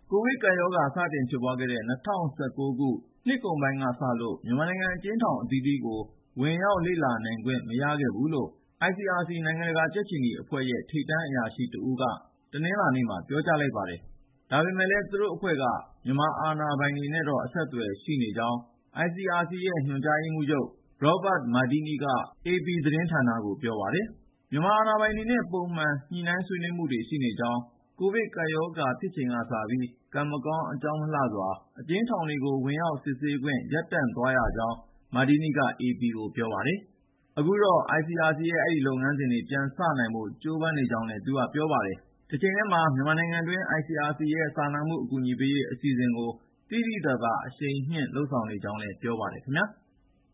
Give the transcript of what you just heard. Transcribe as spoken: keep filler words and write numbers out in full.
ကိုဗစ်ကပ်ရောဂါ စတင်ဖြစ်ပွားခဲ့တဲ့ ၂၀၁၉ ခုနှစ်ကုန်ပိုင်းကစလို့ မြန်မာနိုင်ငံ အကျဉ်းထောင်အသီးသီးကို ဝင်ရောက်လေ့လာနိုင်ခွင့် မရခဲ့ဘူးလို့ အိုင်စီအာစီ နိုင်ငံတကာ ကြက်ခြေနီအဖွဲ့ရဲ့ ထိပ်တန်းအရာရှိတဦးက တနင်္လာနေ့မှာ ပြောကြားလိုက်ပါတယ်။ ဒါပေမဲ့လည်း သူတို့အဖွဲ့က မြန်မာအာဏာပိုင်တွေနဲ့တော့ အဆက်အသွယ်ရှိနေကြောင်း အိုင်စီအာစီရဲ့ ညွှန်ကြားရေးမှူးချုပ် Robert Mardini က အေပီသတင်းဌာနကို ပြောပါတယ်။ မြန်မာအာဏာပိုင်တွေနဲ့ ပုံမှန် ညှိနှိုင်းဆွေးနွေးမှုတွေ ရှိနေကြောင်း၊ ကိုဗစ်ကပ်ရောဂါ ဖြစ်ချိန်ကစပြီး ကံမကောင်း အကြောင်းမလှစွာ အကျဉ်းထောင်တွေကို ဝင်ရောက်စစ်ဆေးခွင့် ရပ်တန့်သွားရကြောင်း Mardini က အေပီကို ပြောပါတယ်။ အခုတော့ အိုင်စီအာစီရဲ့ အဲဒီလုပ်ငန်းစဉ်တွေ ပြန်စနိုင်ဖို့ ကြိုးပမ်းနေကြောင်းလည်း သူက ပြောပါတယ်။ တချိန်တည်းမှာ မြန်မာနိုင်ငံတွင်း အိုင်စီအာစီရဲ့ စာနာမှုအကူအညီပေးရေး အစီအစဉ်ကို သိသိသာသာ အရှိန်မြှင့် လုပ်ဆောင်နေကြောင်းလည်း ပြောပါတယ်ခင်ဗျာ။